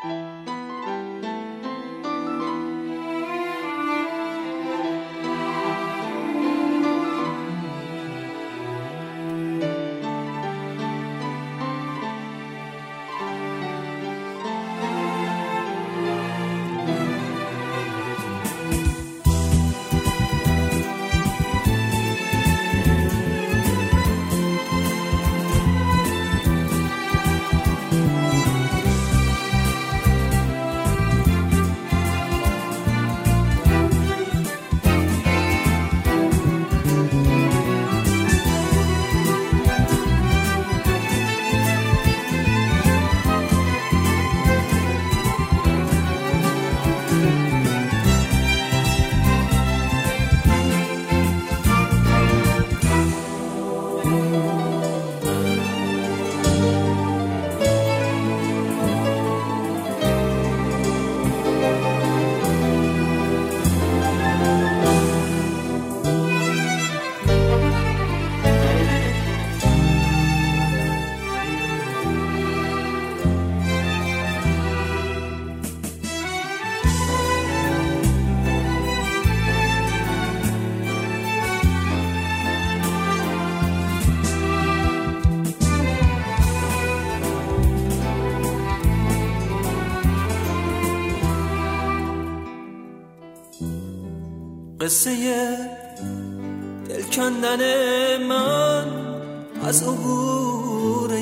قصه دل کندن من از عبور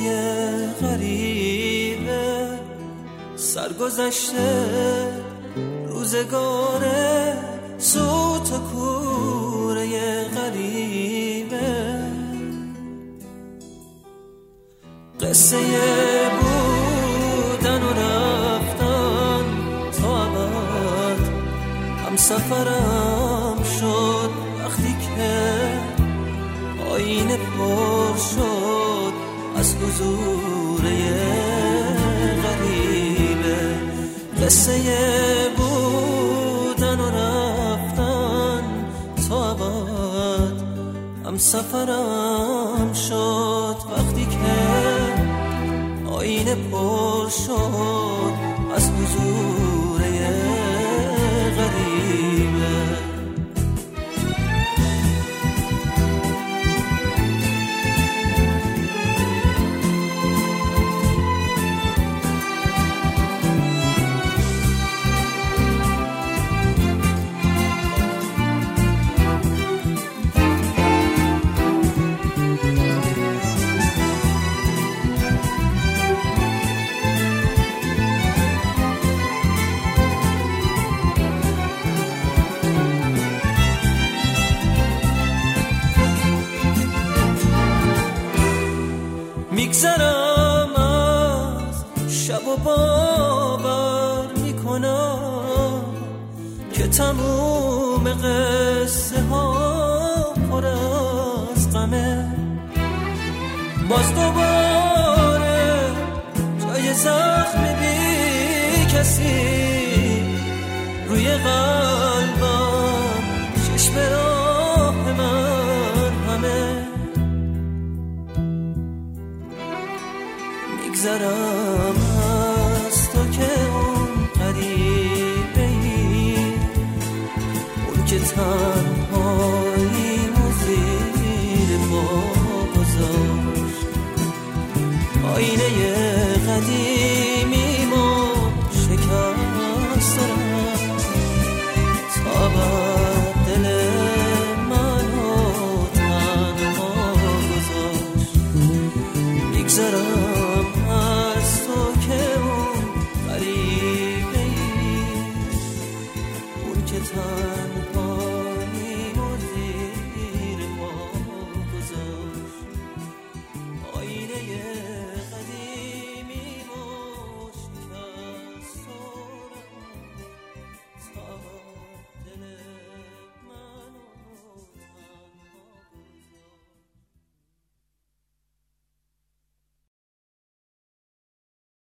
غریبه، سرگذشته روزگار صوت و کوره غریبه، قصه بودن و رفتن تا ابد همسفرم شد وقتی که آینه پر شد از حضور غریبه، قصه بودن و رفتن تا ابد همسفرم شد وقتی که آینه پر شد از حضور غریبه. میگذرم از شب و باور میکنم که تموم قصه ها پر از غمه، باز دوباره جای زخم بی کسی روی قلبم، چشم راه من همه. میگذرم از تو که اون غریبه ای، اون که تن